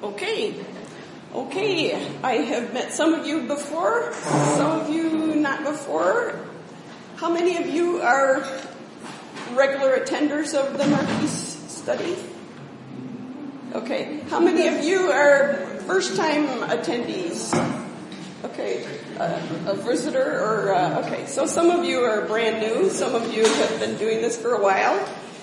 Okay, I have met some of you before, some of you not before. How many of you are regular attenders of the Marquis study? Okay, how many of you are first-time attendees? Okay, a visitor or, okay, so some of you are brand new, some of you have been doing this for a while.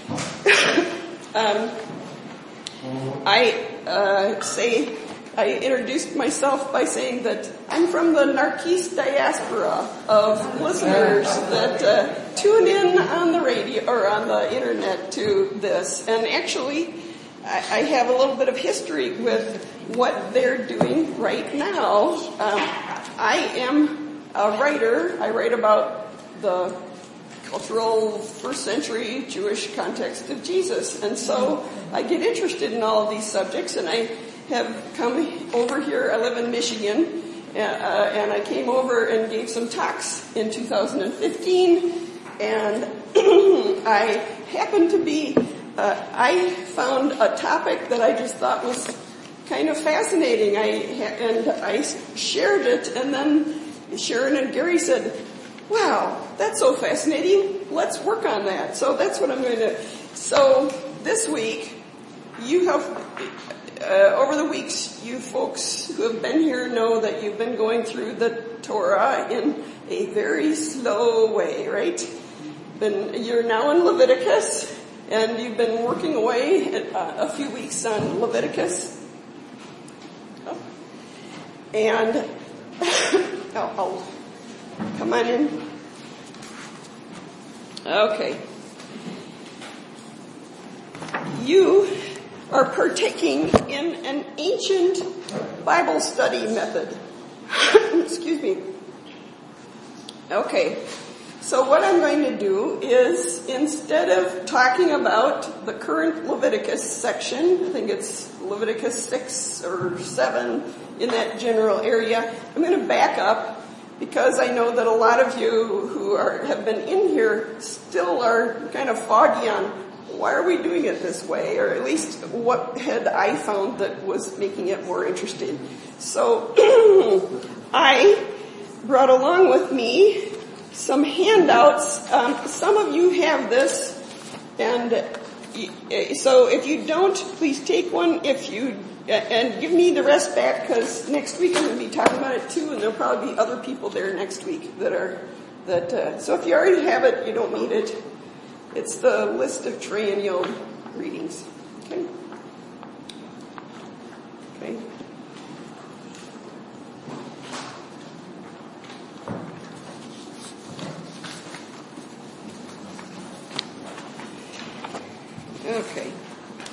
I introduced myself by saying that I'm from the Narquise diaspora of listeners that tune in on the radio or on the internet to this. And actually, I have a little bit of history with what they're doing right now. I am a writer. I write about the cultural first century Jewish context of Jesus. And so I get interested in all of these subjects, and I have come over here. I live in Michigan, and I came over and gave some talks in 2015, and I happened to be, I found a topic that I just thought was kind of fascinating. I shared it, and then Sharon and Gary said, "Wow, that's so fascinating. Let's work on that." So that's what I'm going to. So this week, you have, over the weeks, you folks who have been here know that you've been going through the Torah in a very slow way, right? You're now in Leviticus, and you've been working away a few weeks on Leviticus. And I'll come on in. Okay. You are partaking in an ancient Bible study method. Excuse me. Okay. So what I'm going to do is, instead of talking about the current Leviticus section, I think it's Leviticus 6 or 7 in that general area, I'm going to back up, because I know that a lot of you who have been in here still are kind of foggy on why are we doing it this way, or at least what had I found that was making it more interesting. So I brought along with me some handouts. Some of you have this, and so if you don't, please take one. And give me the rest back, because next week I'm going to be talking about it too, and there'll probably be other people there next week so if you already have it, you don't need it. It's the list of triennial readings. Okay. Okay.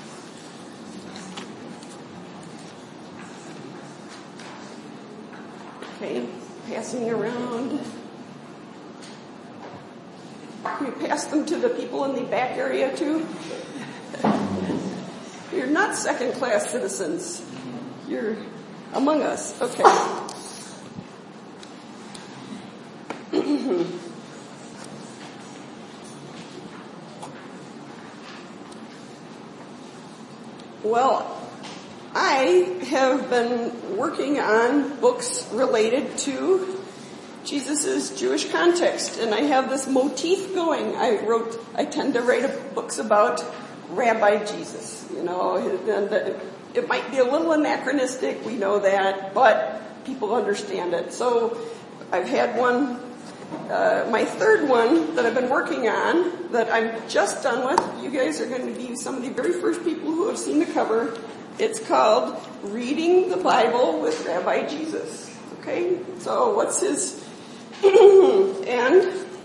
Okay, passing around. Can you pass them to the people in the back area too? You're not second-class citizens. You're among us. Okay. Well, I have been working on books related to Jesus' Jewish context, and I have this motif going. I tend to write books about Rabbi Jesus, and it might be a little anachronistic, we know that, but people understand it. So I've had one, my third one that I've been working on, that I'm just done with. You guys are going to be some of the very first people who have seen the cover. It's called Reading the Bible with Rabbi Jesus. Okay, so what's his... And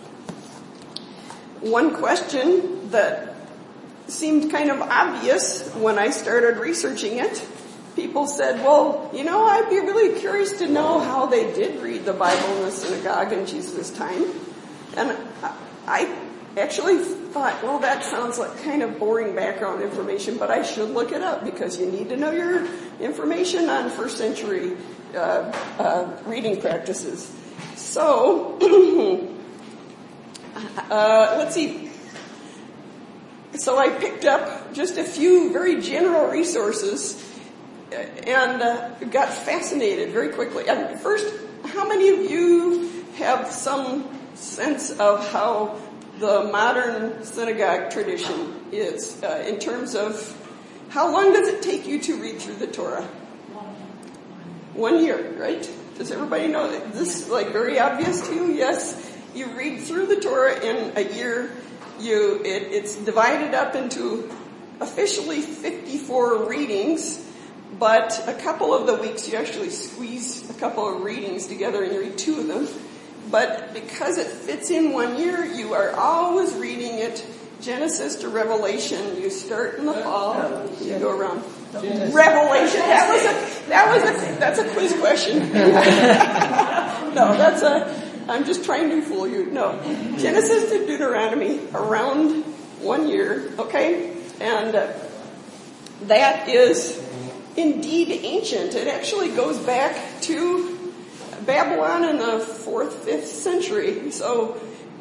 one question that seemed kind of obvious when I started researching it, people said, well, I'd be really curious to know how they did read the Bible in the synagogue in Jesus' time. And I actually thought, well, that sounds like kind of boring background information, but I should look it up, because you need to know your information on first century reading practices. So, let's see. So I picked up just a few very general resources got fascinated very quickly. And first, how many of you have some sense of how the modern synagogue tradition is in terms of how long does it take you to read through the Torah? 1 year, right? Does everybody know that? This is very obvious to you? Yes. You read through the Torah in a year. It's divided up into officially 54 readings, but a couple of the weeks you actually squeeze a couple of readings together and you read 2 of them. But because it fits in 1 year, you are always reading it Genesis to Revelation. You start in the fall, you go around. Revelation. That's a quiz question. No, I'm just trying to fool you. No. Genesis to Deuteronomy, around 1 year, okay? And that is indeed ancient. It actually goes back to Babylon in the 4th, 5th century. So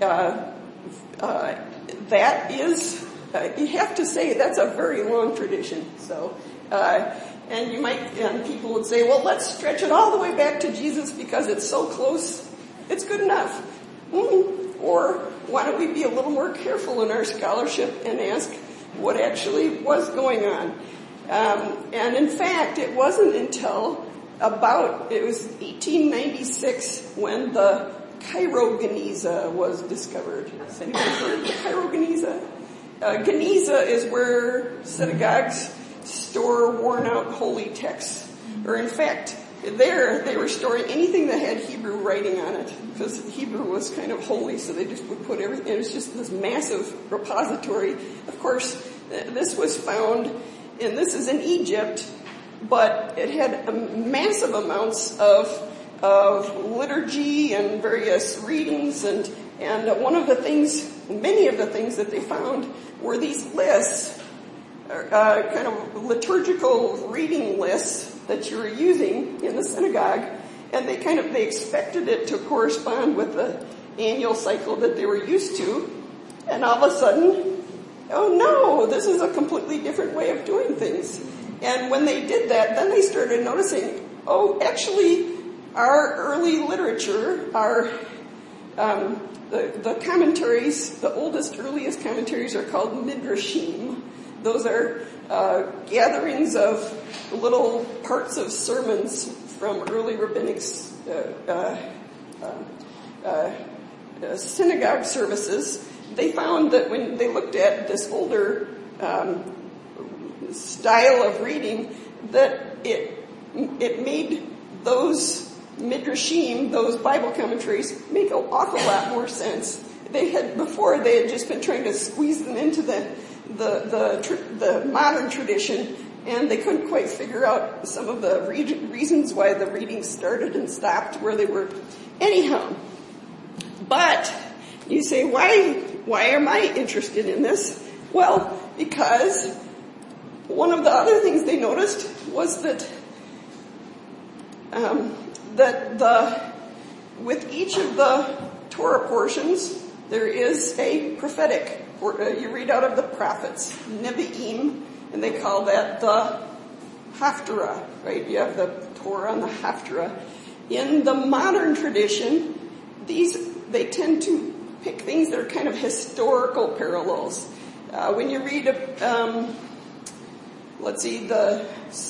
that is, you have to say, that's a very long tradition. So, and people would say, well, let's stretch it all the way back to Jesus because it's so close. It's good enough. Or why don't we be a little more careful in our scholarship and ask what actually was going on? And in fact, it wasn't until it was 1896 when the Cairo Geniza was discovered. Has anyone heard of the Cairo Geniza? Geniza is where synagogues store worn out holy texts. Or in fact, there they were storing anything that had Hebrew writing on it, because Hebrew was kind of holy, so they just would put everything. It was just this massive repository. Of course, this was found, and this is in Egypt, but it had massive amounts of liturgy and various readings, and many of the things that they found were these lists, kind of liturgical reading lists that you were using in the synagogue, and they expected it to correspond with the annual cycle that they were used to, and all of a sudden, oh no, this is a completely different way of doing things. And when they did that, then they started noticing, oh, actually, our early literature, the commentaries, the earliest commentaries are called midrashim. Those are gatherings of little parts of sermons from early rabbinic synagogue services. They found that when they looked at this older style of reading, that it made those midrashim, those Bible commentaries, make an awful lot more sense. Before they had just been trying to squeeze them into the modern tradition, and they couldn't quite figure out some of the reasons why the readings started and stopped where they were. Anyhow, but you say, why am I interested in this? Well, because one of the other things they noticed was that with each of the Torah portions, there is a prophetic. You read out of the prophets, Nevi'im, and they call that the Haftarah, right? You have the Torah and the Haftarah. In the modern tradition, they tend to pick things that are kind of historical parallels. When you read, the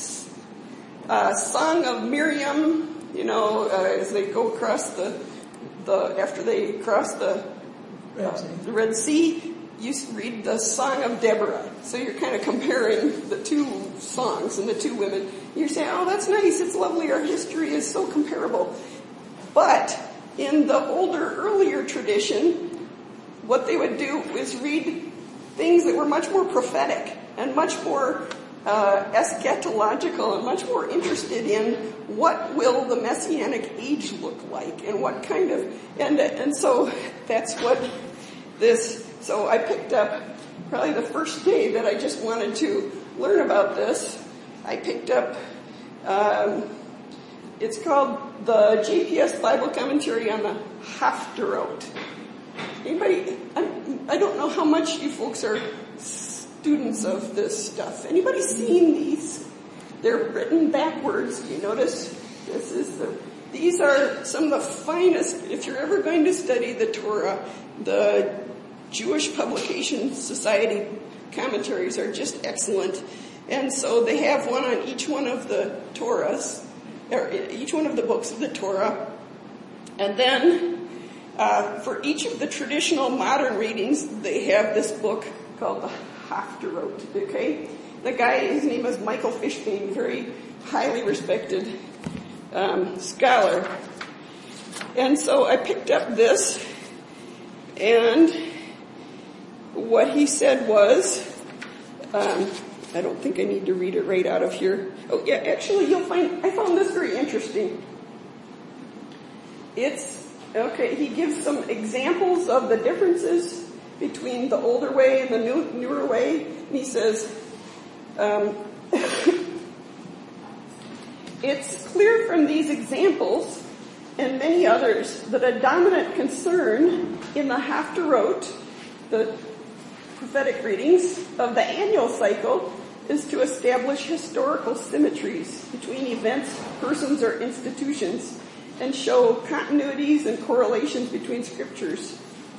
Song of Miriam, as they go across after they cross the Red Sea, you read the Song of Deborah. So you're kind of comparing the two songs and the two women. You're saying, oh, that's nice, it's lovely, our history is so comparable. But in the earlier tradition, what they would do is read things that were much more prophetic and much more eschatological and much more interested in what will the Messianic age look like and what kind of, and so that's what so I picked up probably the first day that I just wanted to learn about this. I picked up, it's called the JPS Bible Commentary on the Haftarot. Anybody, I don't know how much you folks are students of this stuff. Anybody seen these? They're written backwards. You notice these are some of the finest, if you're ever going to study the Torah, the Jewish Publication Society commentaries are just excellent. And so they have one on each one of the Torahs, or each one of the books of the Torah. And then for each of the traditional modern readings, they have this book called the Haftarot, okay? The guy, his name is Michael Fishbein, very highly respected scholar. And so I picked up this, and what he said was, I don't think I need to read it right out of here. Oh yeah, actually I found this very interesting. He gives some examples of the differences between the older way and the newer way. And he says, it's clear from these examples and many others that a dominant concern in the Haftarot, the prophetic readings of the annual cycle, is to establish historical symmetries between events, persons, or institutions, and show continuities and correlations between scriptures.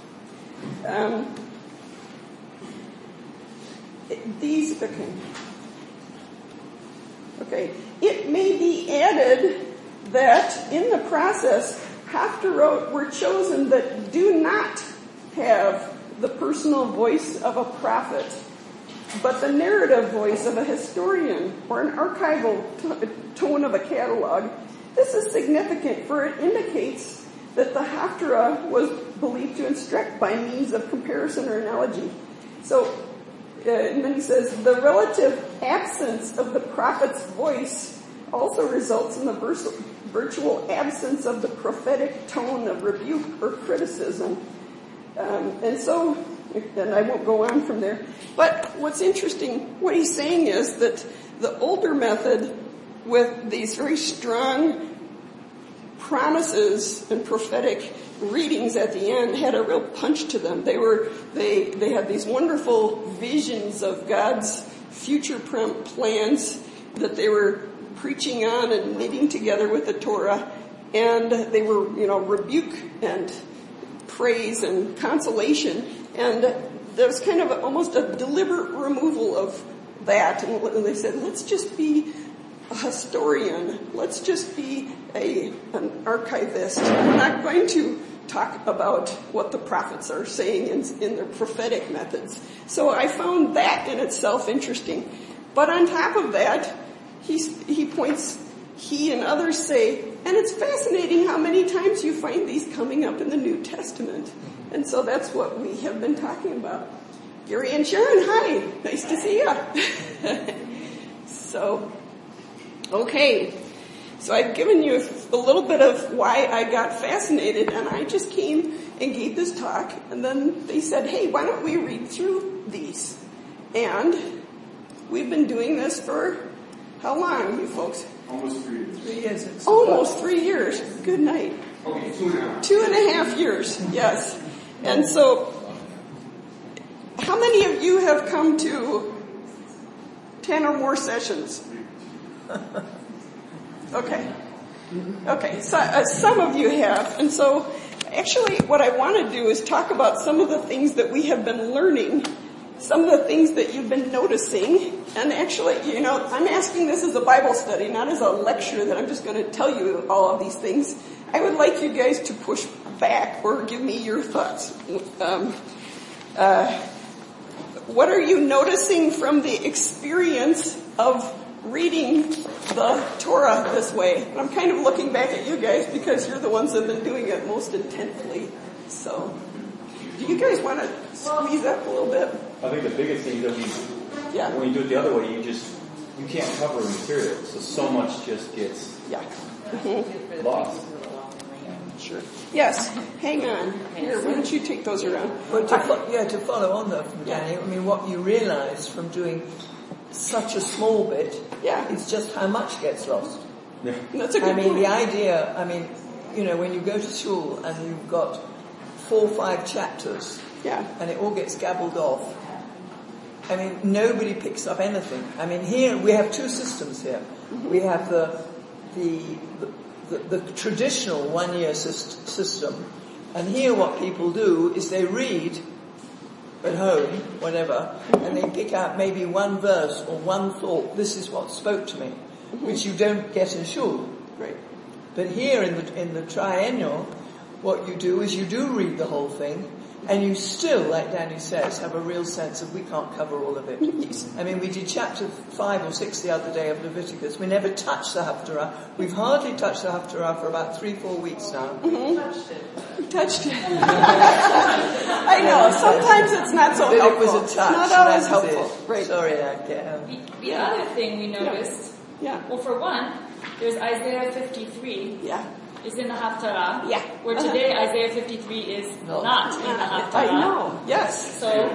It may be added that in the process, Haftarot were chosen that do not have the personal voice of a prophet, but the narrative voice of a historian or an archival tone of a catalog. This is significant, for it indicates that the Haftarah was believed to instruct by means of comparison or analogy. So, and then he says, the relative absence of the prophet's voice also results in the virtual absence of the prophetic tone of rebuke or criticism. And I won't go on from there. But what's interesting, what he's saying is that the older method with these very strong promises and prophetic readings at the end had a real punch to them. They had these wonderful visions of God's future plans that they were preaching on and knitting together with the Torah, and they were, rebuke and praise and consolation, and there was kind of almost a deliberate removal of that, and they said, let's just be a historian, let's just be an archivist. We're not going to talk about what the prophets are saying in their prophetic methods. So I found that in itself interesting. But on top of that, he and others say, and it's fascinating how many times you find these coming up in the New Testament. And so that's what we have been talking about. Gary and Sharon, hi. Nice to see you. Okay. So I've given you a little bit of why I got fascinated, and I just came and gave this talk, and then they said, hey, why don't we read through these? And we've been doing this for how long, you folks? Almost 3 years. 3 years. Almost 3 years. Good night. Okay, 2.5. 2.5 years, yes. And so, how many of you have come to 10 or more sessions? Okay, so some of you have. And so, actually, what I want to do is talk about some of the things that we have been learning, some of the things that you've been noticing. And actually, I'm asking this as a Bible study, not as a lecture that I'm just going to tell you all of these things. I would like you guys to push back or give me your thoughts. What are you noticing from the experience of reading the Torah this way? And I'm kind of looking back at you guys because you're the ones that have been doing it most intently. So, do you guys want to squeeze up a little bit? I think the biggest thing that when you do it the other way, you can't cover material, so much just gets lost. Sure. Yes. Hang on. Here, why don't you take those around? Well, to follow on though from Danny, I mean, what you realise from doing such a small bit is just how much gets lost. Yeah. That's a good point. The idea, when you go to school and you've got 4 or 5 chapters, and it all gets gabbled off, I mean, nobody picks up anything. I mean, here we have two systems here. Mm-hmm. We have the traditional one-year system, and here what people do is they read at home, whatever, and they pick out maybe one verse or one thought. This is what spoke to me, which you don't get in Shul. Right. But here in the triennial, what you do is you do read the whole thing, and you still, like Danny says, have a real sense of we can't cover all of it. I mean, we did chapter 5 or 6 the other day of Leviticus. We never touched the Haftarah. We've hardly touched the Haftarah for about 3-4 weeks now. Mm-hmm. Touched it. I know. Sometimes it's not so helpful. It was a touch. Not always helpful. Right. Sorry, The other thing we noticed, well, for one, there's Isaiah 53. Yeah. Is in the Haftarah. Yeah. Where today Isaiah 53 is not in the Haftarah. I know. Yes. So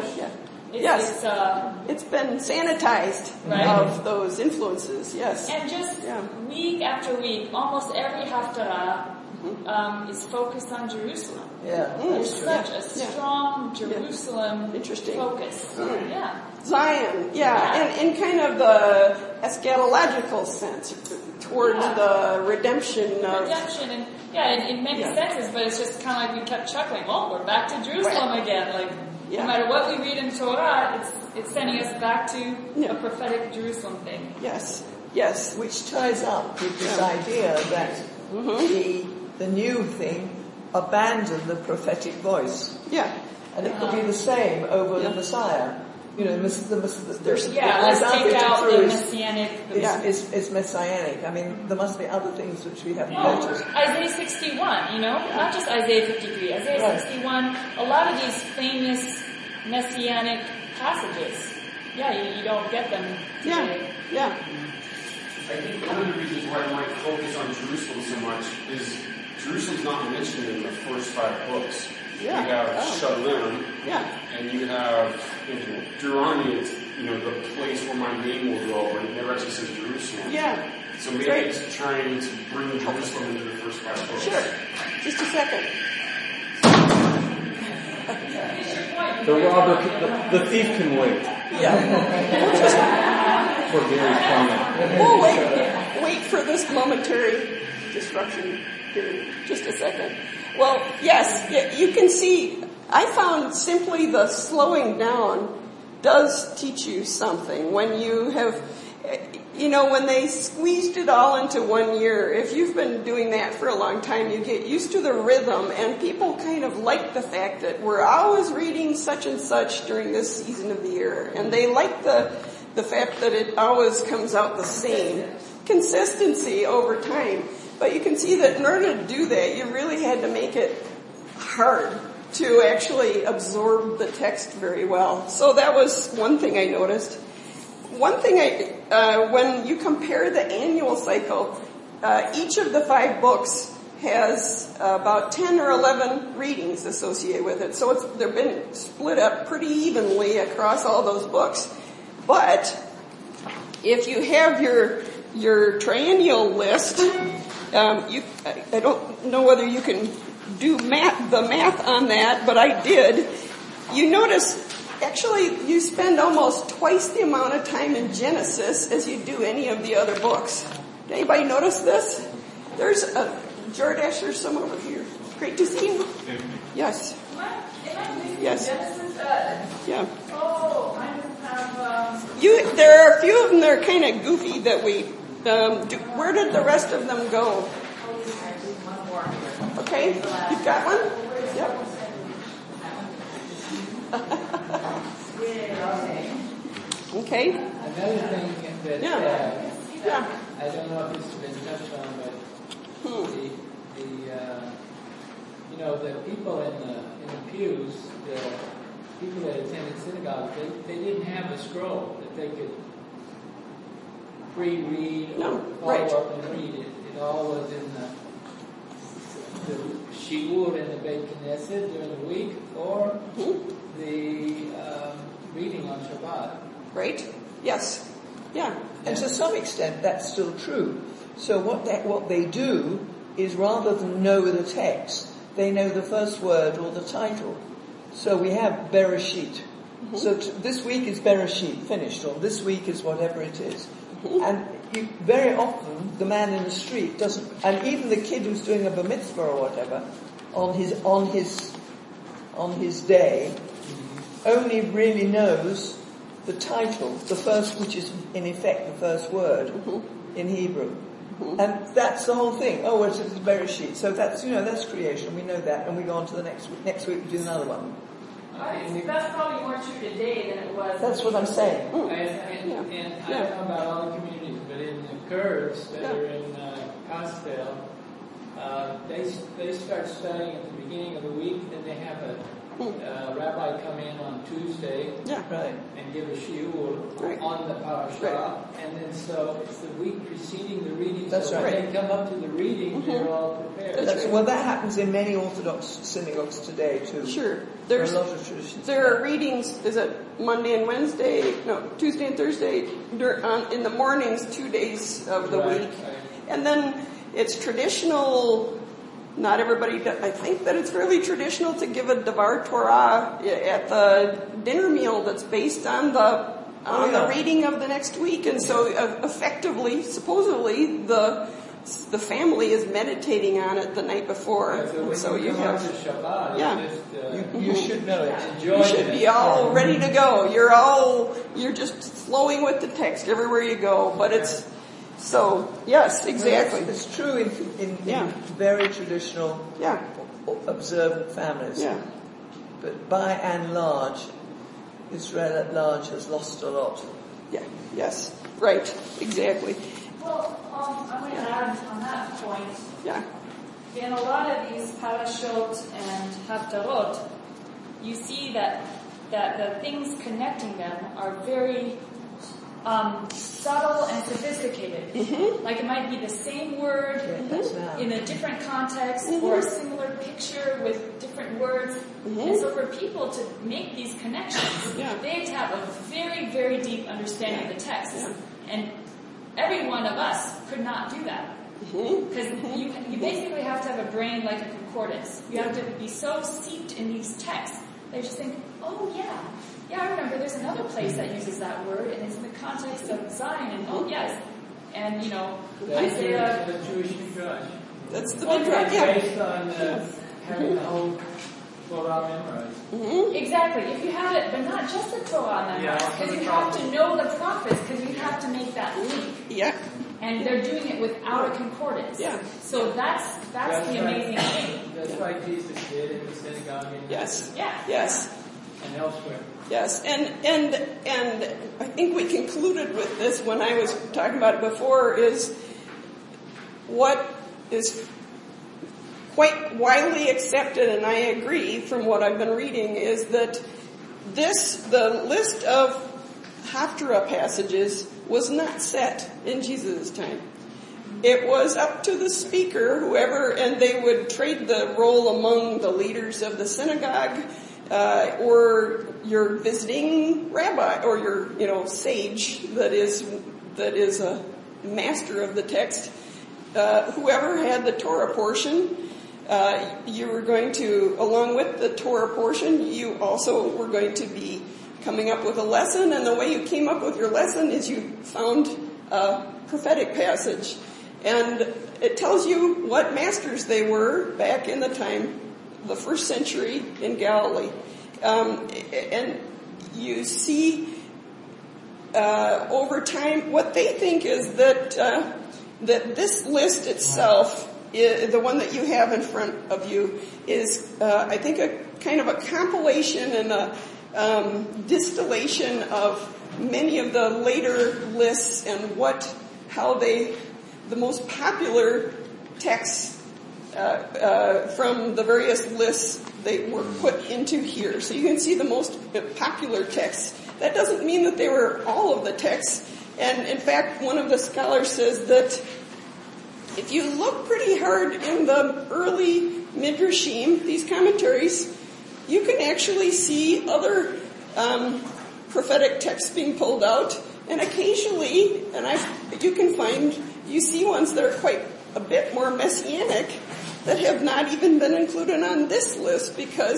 it's been sanitized of those influences. Yes. And just week after week, almost every Haftarah is focused on Jerusalem. Yeah. There's such a strong Jerusalem focus. Yeah. Zion, and in kind of the eschatological sense, towards the redemption of... Redemption, and in many senses, but it's just kind of like we kept chuckling, well, we're back to Jerusalem again. Like, no matter what we read in Torah, it's sending us back to a prophetic Jerusalem thing. Yes. Which ties up with this idea that the new thing abandoned the prophetic voice. Yeah. And it could be the same over the Messiah. You know, let's take out the messianic. It's messianic. I mean, there must be other things which we haven't noticed. Isaiah 61, not just Isaiah 53. Isaiah 61, a lot of these famous messianic passages. You don't get them today. Yeah. I think one of the reasons why I might focus on Jerusalem so much is Jerusalem's not mentioned in the first 5 books. You have Shalom, and you have Deuteronomy. It's the place where my name will go, but it never actually says Jerusalem. Yeah. So maybe it's trying to bring Jerusalem into the first 5 books. Sure. Just a second. The robber, the thief can wait. For Gary's comment. We'll wait for this momentary disruption period. Just a second. Well, yes, you can see, I found simply the slowing down does teach you something. When you have, when they squeezed it all into 1 year, if you've been doing that for a long time, you get used to the rhythm, and people kind of like the fact that we're always reading such and such during this season of the year. And they like the fact that it always comes out the same. Consistency over time. But you can see that in order to do that, you really had to make it hard to actually absorb the text very well. So that was one thing I noticed. One thing when you compare the annual cycle, each of the 5 books has about 10 or 11 readings associated with it. So they've been split up pretty evenly across all those books. But if you have your triennial list, I don't know whether you can do the math on that, but I did. You notice, actually, you spend almost twice the amount of time in Genesis as you do any of the other books. Did anybody notice this? There's Jordash, there's some over here. Great to see you. Yes. What? Yes. Genesis? Yeah. Oh, I just have... There are a few of them that are kind of goofy that we... where did the rest of them go? Okay, you've got one? Yep. Okay. Another thing that I don't know if it's been touched on, but the people in the pews, the people that attended synagogue, they didn't have a scroll that they could pre-read or follow up and read it. It all was in the shiur in the Beit Knesset during the week, or the reading on Shabbat. Right? Yes. Yeah. And to some extent, that's still true. So what they do is, rather than know the text, they know the first word or the title. So we have Bereshit, Mm-hmm. So this week is Bereshit, finished, or this week is whatever it is. Mm-hmm. And very often the man in the street doesn't, and even the kid who's doing a bar mitzvah or whatever, on his day, only really knows the title, the first, which is in effect the first word in Hebrew. Mm-hmm. And that's the whole thing. Oh, it's Bereshit. So that's, that's creation. We know that. And we go on to the next week. Next week we do another one. That's probably more true today than it was. That's what I'm saying. And I don't know about all the communities, but in the Kurds that are in Kastel, they start studying at the beginning of the week, then they have a rabbi come in on Tuesday and give a shiur on the parashah, and then so it's the week preceding the reading. That's so right. When they come up to the reading, they're all prepared. Well, that happens in many Orthodox synagogues today too. Sure. There's a lot of traditions. There are readings, is it Monday and Wednesday? No, Tuesday and Thursday in the mornings, 2 days of the week. And then it's traditional. Not everybody, I think that it's fairly traditional to give a Devar Torah at the dinner meal that's based on the reading of the next week. And so effectively, supposedly, the family is meditating on it the night before. So you have Shabbat. You should know it. You should be all ready to go. You're just flowing with the text everywhere you go. But it's, so, yes, exactly. Well, it's true in very traditional, observant families. Yeah. But by and large, Israel at large has lost a lot. Yeah, yes, right, exactly. Well, I'm going to add on that point. Yeah. In a lot of these parashot and haftarot, you see that the things connecting them are very subtle and sophisticated. Mm-hmm. Like it might be the same word in a different context or a similar picture with different words. Mm-hmm. And so for people to make these connections, they have to have a very, very deep understanding of the text. Yeah. And every one of us could not do that. Because you basically have to have a brain like a concordance. You have to be so steeped in these texts that you just think, oh yeah, I remember there's another place that uses that word, and it's in the context of Zion, and and Isaiah. The Jewish Midrash. That's the Midrash. Based on having the whole Torah memorized. Mm-hmm. Exactly. If you have it, but not just the Torah memorized, because you have to know the prophets, because you have to make that link. Yeah. And they're doing it without a concordance. Yeah. So that's the amazing thing. That's why Jesus did in the synagogue. Yes. Yeah. Yes. And elsewhere. Yes, and I think we concluded with this when I was talking about it before, is what is quite widely accepted, and I agree from what I've been reading, is that the list of Haftarah passages was not set in Jesus' time. It was up to the speaker, whoever, and they would trade the role among the leaders of the synagogue, or your visiting rabbi, or your sage that is a master of the text. Whoever had the Torah portion, you were going to, along with the Torah portion, you also were going to be coming up with a lesson, and the way you came up with your lesson is you found a prophetic passage. And it tells you what masters they were back in the time, the first century in Galilee. And you see over time what they think is that this list itself, the one that you have in front of you, is I think a kind of a compilation and a distillation of many of the later lists and the most popular texts from the various lists they were put into here. So you can see the most popular texts. That doesn't mean that they were all of the texts. And in fact, one of the scholars says that if you look pretty hard in the early Midrashim, these commentaries, you can actually see other prophetic texts being pulled out. And occasionally, you see ones that are quite a bit more messianic that have not even been included on this list because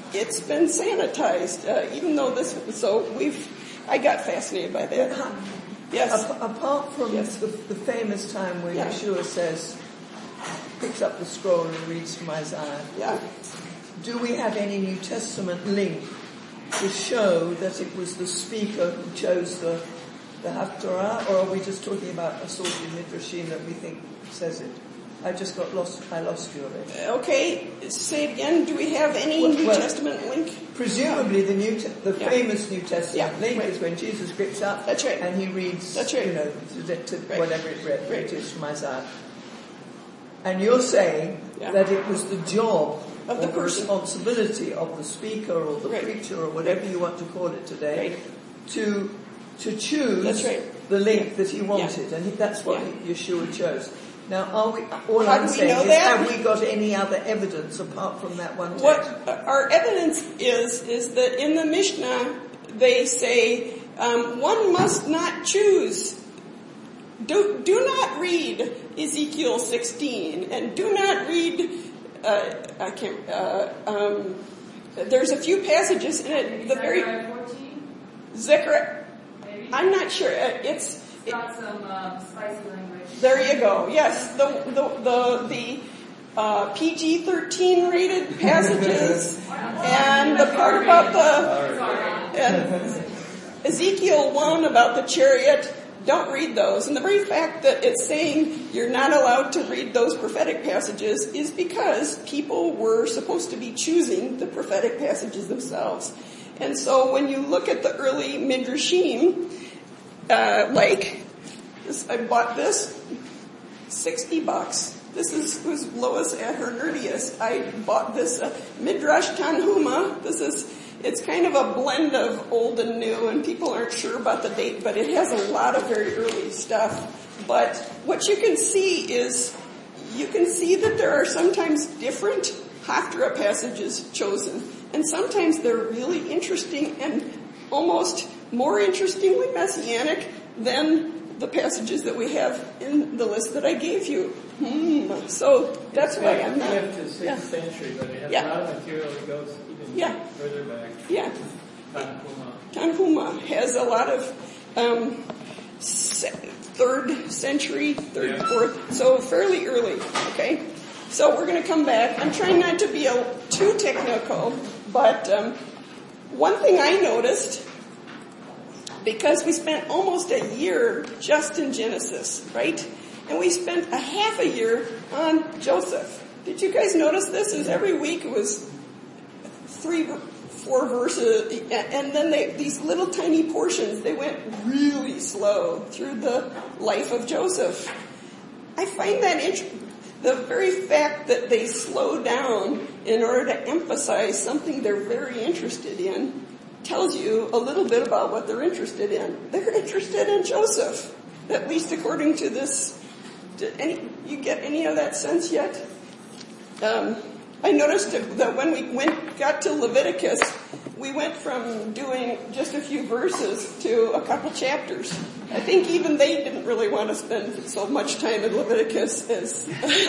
it's been sanitized, even though I got fascinated by that. Yes. Apart from the famous time where Yeshua picks up the scroll and reads from Isaiah. Yeah. Do we have any New Testament link to show that it was the speaker who chose the Haftarah, or are we just talking about a sort of midrashim that we think says it? I just got lost. I lost you already. Okay, say it again. Do we have any New Testament link? Presumably, the famous New Testament link is when Jesus picks up and he reads, whatever it is from Isaiah. And you're saying that it was the job of the responsibility of the speaker or the preacher or whatever you want to call it today to choose the link that he wanted, and that's what Yeshua chose. Now, I'm saying is, have we got any other evidence apart from that one text? What our evidence is that in the Mishnah they say one must not choose. Do not read Ezekiel 16, and do not read. There's a few passages in it. The very Zechariah. I'm not sure. It's got some spicy language. There you go. Yes, the PG-13 rated passages and the part about Ezekiel 1 about the chariot. Don't read those. And the very fact that it's saying you're not allowed to read those prophetic passages is because people were supposed to be choosing the prophetic passages themselves. And so when you look at the early midrashim, I bought this, $60. This was Lois at her nerdiest. I bought this Midrash Tanhuma. It's kind of a blend of old and new, and people aren't sure about the date, but it has a lot of very early stuff. But what you can see that there are sometimes different Haftarah passages chosen, and sometimes they're really interesting and almost more interestingly messianic than the passages that we have in the list that I gave you. So that's why I'm not. We have to 6th century, but it has a lot of material that goes even further back. Yeah. Tanhuma has a lot of 3rd century, 4th, so fairly early. Okay. So we're going to come back. I'm trying not to be too technical, but one thing I noticed, because we spent almost a year just in Genesis, right? And we spent a half a year on Joseph. Did you guys notice this? Is every week it was 3-4 verses, and then these little tiny portions, they went really slow through the life of Joseph. I find that the very fact that they slow down in order to emphasize something they're very interested in tells you a little bit about what they're interested in. They're interested in Joseph, at least according to this. You get any of that sense yet? I noticed that when we got to Leviticus, we went from doing just a few verses to a couple chapters. I think even they didn't really want to spend so much time in Leviticus as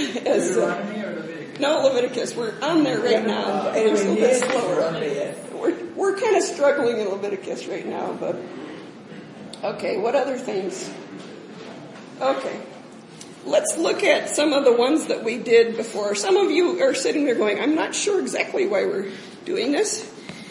no, Leviticus. We're on there right now. It's a little bit slower. We're kind of struggling in Leviticus right now, but okay. What other things? Okay. Let's look at some of the ones that we did before. Some of you are sitting there going, I'm not sure exactly why we're doing this.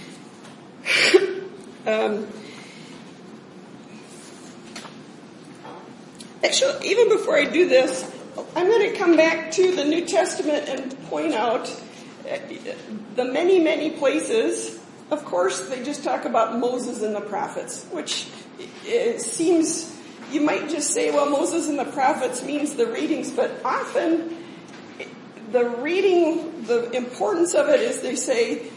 Actually, even before I do this, I'm going to come back to the New Testament and point out the many, many places. Of course, they just talk about Moses and the prophets, which it seems... You might just say, well, Moses and the prophets means the readings, but often the reading, the importance of it is they say,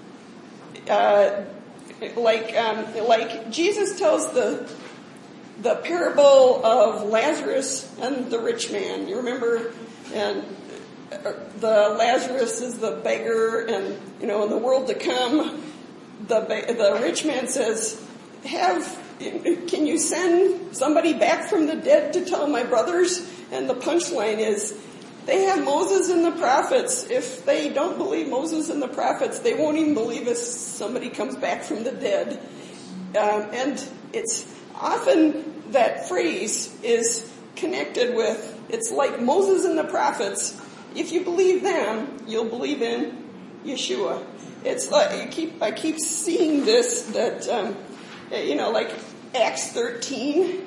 like Jesus tells the parable of Lazarus and the rich man. You remember? And the Lazarus is the beggar, and in the world to come, the rich man says, can you send somebody back from the dead to tell my brothers? And the punchline is, They have Moses and the prophets. If they don't believe Moses and the prophets, they won't even believe if somebody comes back from the dead. And it's often that phrase is connected with, it's like Moses and the prophets. If you believe them, you'll believe in Yeshua. It's like I keep seeing this that like Acts 13.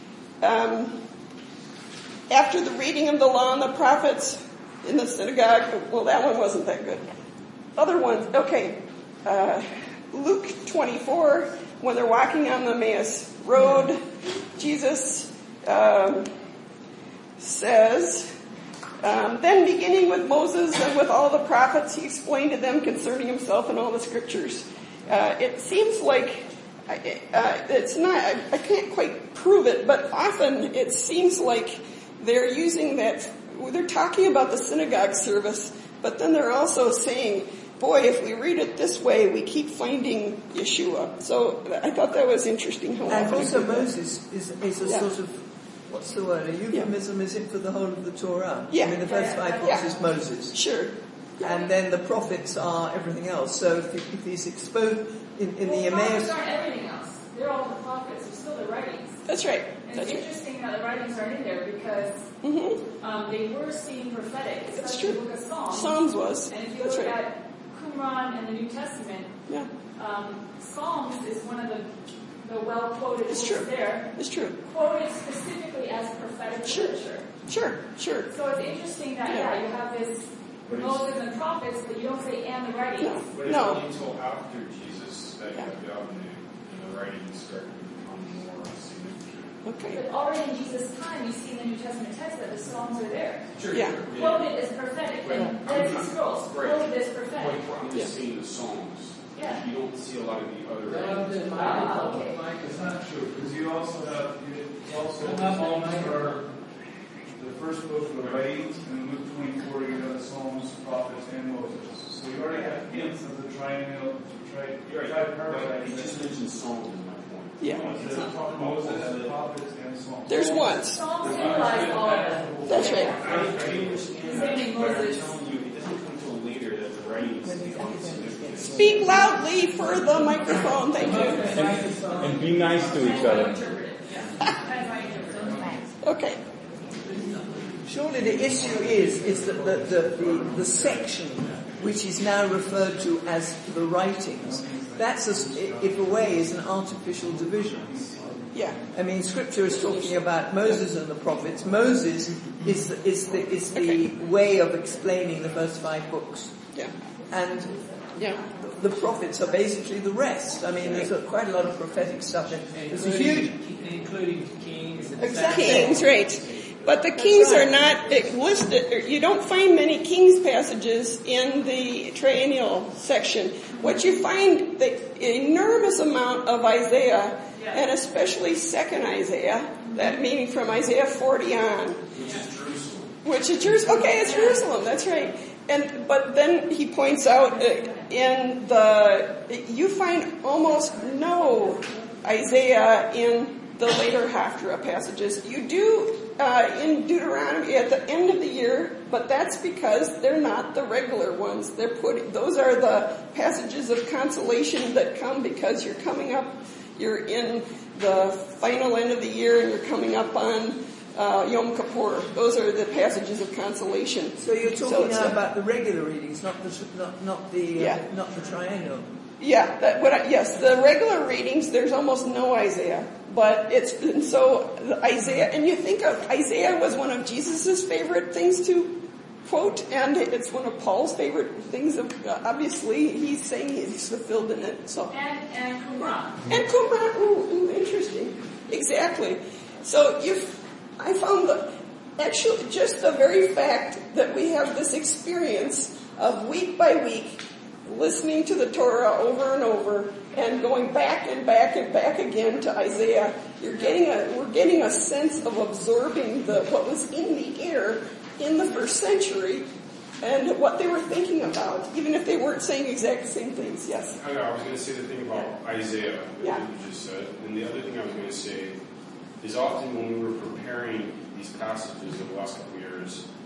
After the reading of the law and the prophets in the synagogue, well, that one wasn't that good. Other ones, okay. Luke 24, when they're walking on the Emmaus Road, Jesus says, then beginning with Moses and with all the prophets, he explained to them concerning himself and all the scriptures. It seems like it's not, I can't quite prove it, but often it seems like they're using that, they're talking about the synagogue service, but then they're also saying, boy, if we read it this way, we keep finding Yeshua. So I thought that was interesting. And also Moses is a sort of, what's the word, a euphemism, is it, for the whole of the Torah? Yeah. I mean, the first 5 books is Moses. Sure. And then the prophets are everything else. So if he's exposed in the Emmaus... prophets aren't everything else. They're all the prophets. They're still the writings. That's right. And it's interesting that the writings are in there because they were seen prophetic. That's true. The book of Psalms. Psalms was. And if you look at Qumran and the New Testament, Psalms is one of the well-quoted books there. It's true. Quoted specifically as prophetic literature. Sure. So it's interesting that, you have this Moses and prophets, but you don't say and the writings. But it's not until after Jesus that you have the writings start to become more significant. Okay. But already in Jesus' time, you see in the New Testament text that the Psalms are there. Sure. Yeah. Quoted as prophetic. And Dead Sea Scrolls, quoted as prophetic. I'm just seeing the Psalms. Yeah. You don't see a lot of the other writings. Mike, it's not true, because you also have Psalms are the first book of the writings, and in Luke 24 you have the Psalms, prophets, and Moses. So you already have hints of the tripartite. He just mentioned Psalms in my point. Yeah. Moses, prophets, and Psalms. There's ones. Psalms symbolize all of them. That's right. I understand. Moses. I'm telling you, it doesn't come until later that the writings become significant. Speak loudly for the microphone. Thank you. And be nice to each other. Okay. Surely the issue is that the section which is now referred to as the writings, that's, if a way, is an artificial division. Yeah. I mean, Scripture is talking about Moses and the prophets. Moses is the way of explaining the first 5 books. Yeah. And the prophets are basically the rest. I mean, there's quite a lot of prophetic stuff. There's a huge... Including kings. Exactly. Kings, right. But the kings are not listed. You don't find many kings passages in the triennial section. What you find, the enormous amount of Isaiah, and especially 2nd Isaiah, that meaning from Isaiah 40 on. Which is Jerusalem. Okay, it's Jerusalem, that's right. But then he points out you find almost no Isaiah in the later Haftarah passages. You do in Deuteronomy at the end of the year, but that's because they're not the regular ones. Those are the passages of consolation that come because you're in the final end of the year and you're coming up on Yom Kippur. Those are the passages of consolation. So you're talking now about the regular readings, not the triennial. Yeah, yes, the regular readings, there's almost no Isaiah. But Isaiah, and you think of Isaiah was one of Jesus' favorite things to quote, and it's one of Paul's favorite things. Obviously, he's saying he's fulfilled in it. So And Qumran. And Qumran, ooh, interesting. Exactly. So I found actually just the very fact that we have this experience of week by week listening to the Torah over and over and going back and back and back again to Isaiah, we're getting a sense of absorbing what was in the air in the first century and what they were thinking about, even if they weren't saying exact same things. Yes? I was going to say the thing about Isaiah that you just said, and the other thing I was going to say is often when we were preparing these passages over the last couple of years,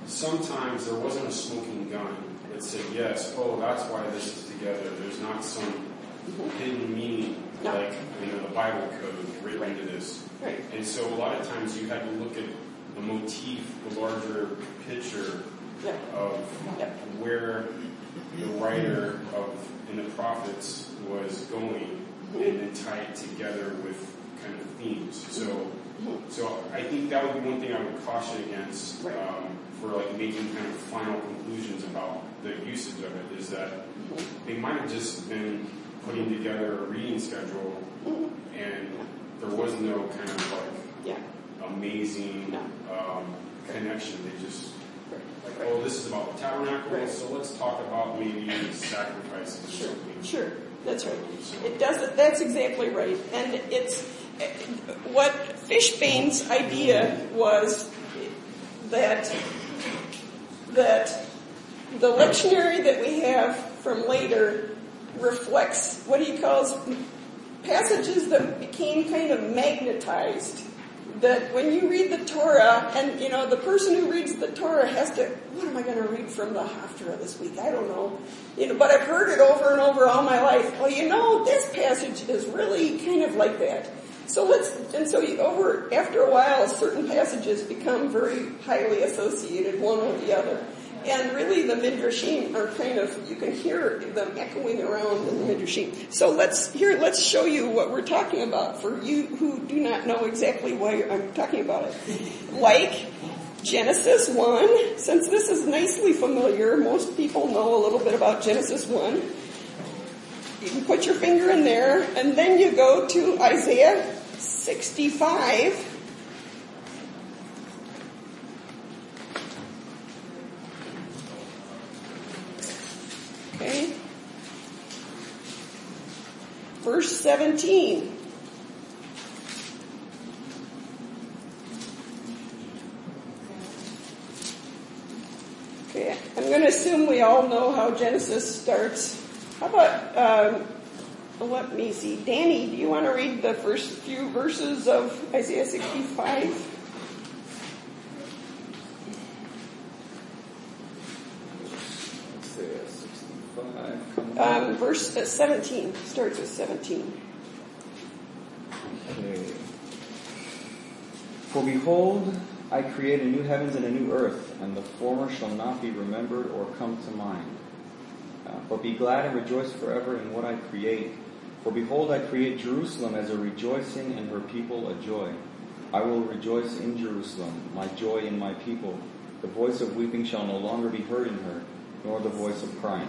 sometimes there wasn't a smoking gun that said, yes, oh, that's why this is together. There's not some hidden meaning like the Bible code written into this. Right. And so a lot of times you had to look at the motif, the larger picture of where the writer in the prophets was going and then tie it together with kind of themes. So I think that would be one thing I would caution against for like making kind of final conclusions about the usage of it, is that they might have just been putting together a reading schedule and there was no kind of like amazing connection. They just like, oh, this is about the tabernacle, so let's talk about maybe sacrifices or something. Sure, that's right. It does. That's exactly right. And it's what Fishbane's idea was that the lectionary that we have from later reflects what he calls passages that became kind of magnetized. That when you read the Torah, and the person who reads the Torah has to, what am I going to read from the Haftarah this week? I don't know. But I've heard it over and over all my life. Well, this passage is really kind of like that. So after a while, certain passages become very highly associated one with the other. And really the Midrashim are kind of, you can hear them echoing around in the Midrashim. So let's show you what we're talking about for you who do not know exactly why I'm talking about it. Like Genesis 1, since this is nicely familiar, most people know a little bit about Genesis 1. You can put your finger in there, and then you go to Isaiah 65. Okay. Verse 17. Okay, I'm going to assume we all know how Genesis starts. How about, let me see. Danny, do you want to read the first few verses of Isaiah 65? Verse 17 starts with 17. Okay. For behold, I create a new heavens and a new earth, and the former shall not be remembered or come to mind. But be glad and rejoice forever in what I create. For behold, I create Jerusalem as a rejoicing and her people a joy. I will rejoice in Jerusalem, my joy in my people. The voice of weeping shall no longer be heard in her, nor the voice of crying.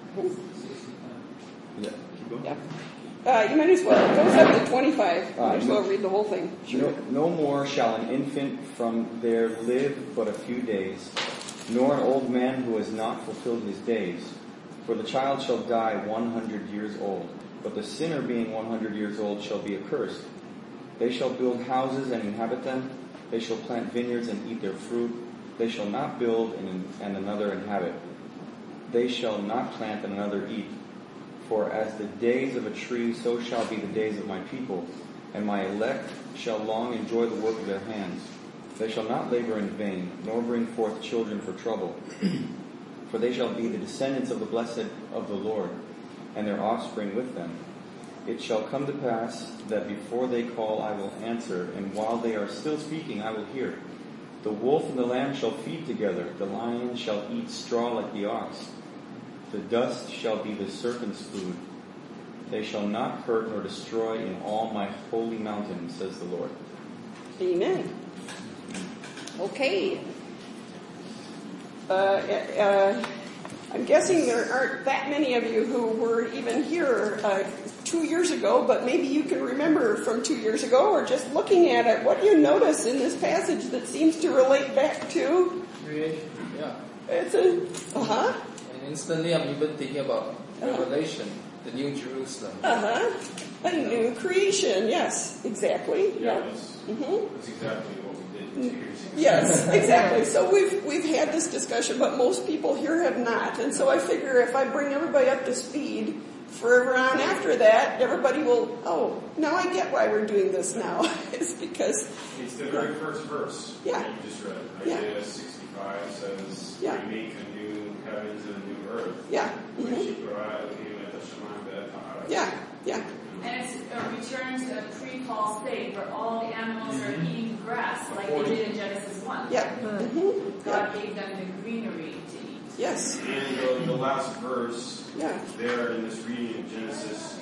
Yeah, keep going. Yeah. You might as well. It goes up to 25. You might as well read the whole thing. Sure. No more shall an infant from there live but a few days, nor an old man who has not fulfilled his days. For the child shall die 100 years old, but the sinner being 100 years old shall be accursed. They shall build houses and inhabit them. They shall plant vineyards and eat their fruit. They shall not build and another inhabit. They shall not plant and another eat. For as the days of a tree, so shall be the days of my people, and my elect shall long enjoy the work of their hands. They shall not labor in vain, nor bring forth children for trouble. For they shall be the descendants of the blessed of the Lord, and their offspring with them. It shall come to pass that before they call I will answer, and while they are still speaking I will hear. The wolf and the lamb shall feed together, the lion shall eat straw like the ox. The dust shall be the serpent's food. They shall not hurt nor destroy in all my holy mountain, says the Lord. Amen. Okay. I'm guessing there aren't that many of you who were even here 2 years ago, but maybe you can remember from 2 years ago, or just looking at it, what do you notice in this passage that seems to relate back to creation? Yeah. It's And instantly I'm even thinking about Revelation, the New Jerusalem. A new creation, yes, exactly. Yeah, that's exactly what we did 2 years ago. Yes, exactly. So we've had this discussion, but most people here have not. And so I figure if I bring everybody up to speed forever on after that, everybody will, oh, now I get why we're doing this now. It's because... It's the very first verse that you just read. Isaiah 65 says, we make a new heavens and a new earth. Yeah. Yeah. And it's a return to a pre-fall state where all the animals are eating grass, like they did in Genesis 1. Yeah. God gave them the greenery to eat. Yes. And the last verse there in this reading in Genesis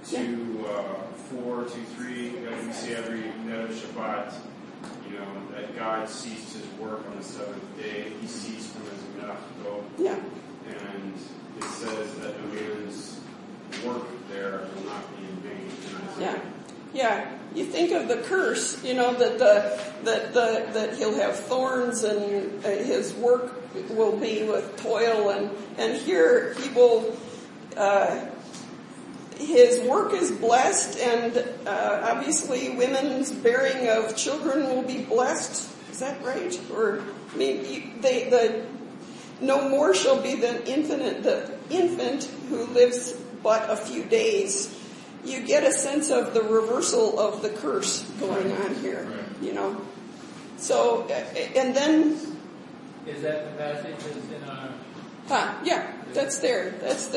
4:2-3, we see every night of Shabbat, that God ceased his work on the seventh day. He ceased from his melachto. Yeah. And it says that the man's work there will not be in vain. Yeah. You think of the curse, that he'll have thorns and his work will be with toil, and here he will. His work is blessed, and obviously women's bearing of children will be blessed. Is that right? Or no more shall be the infant who lives but a few days. You get a sense of the reversal of the curse going on here, So, and then... Is that the passage that's in our... That's there.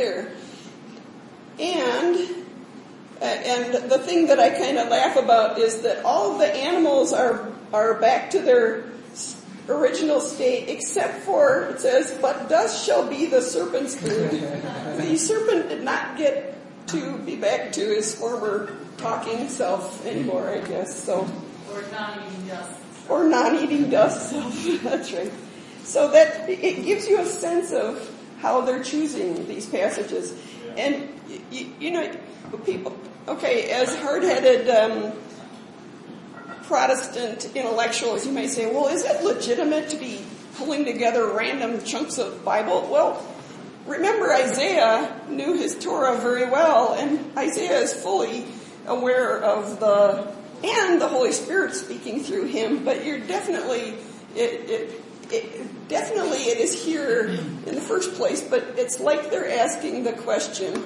And the thing that I kind of laugh about is that all the animals are back to their original state, except for, it says, but dust shall be the serpent's food. The serpent did not get to be back to his former talking self anymore, I guess. So, or non-eating dust. Or non-eating dust self. That's right. So that it gives you a sense of how they're choosing these passages. And, people, as hard-headed Protestant intellectuals, you may say, well, is it legitimate to be pulling together random chunks of Bible? Well, remember Isaiah knew his Torah very well, and Isaiah is fully aware of the Holy Spirit speaking through him, but you're definitely, it is here in the first place, but it's like they're asking the question,